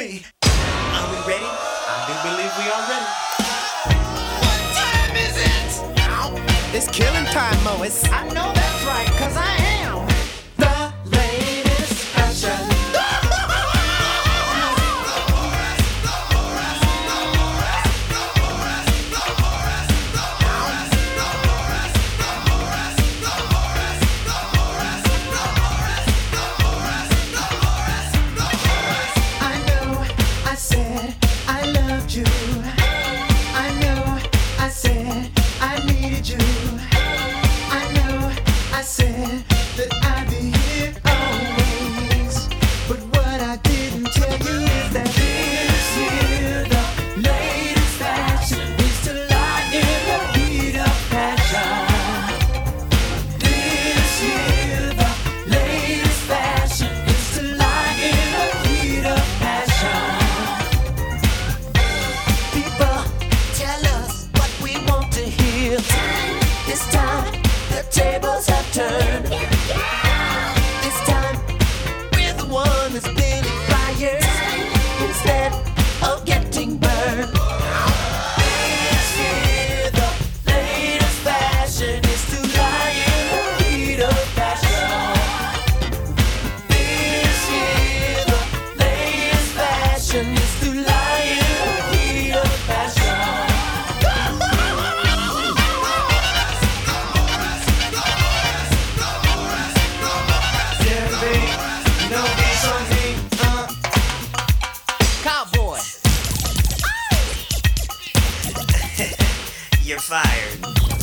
me. Are we ready? I do believe we are ready. What time is it? It's killing time, Mois. I know that's right, 'cause I am the latest fashion. You're fired.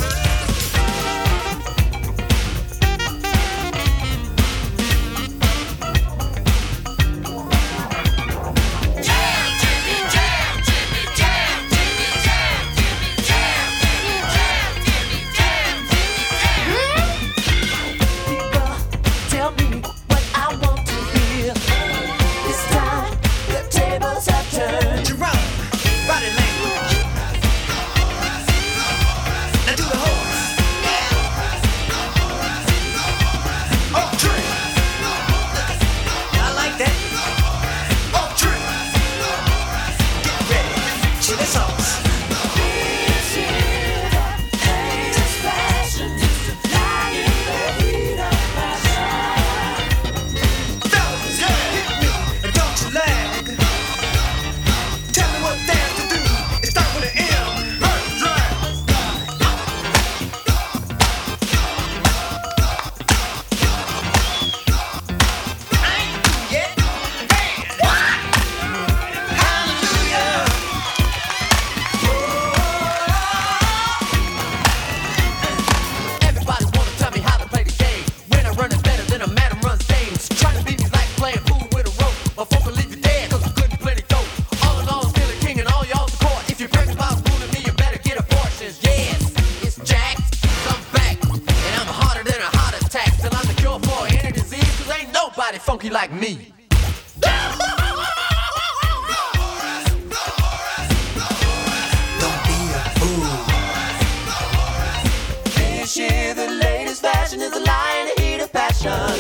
Funky like me. Don't be a fool. This year the latest fashion is a lie in the heat of passion.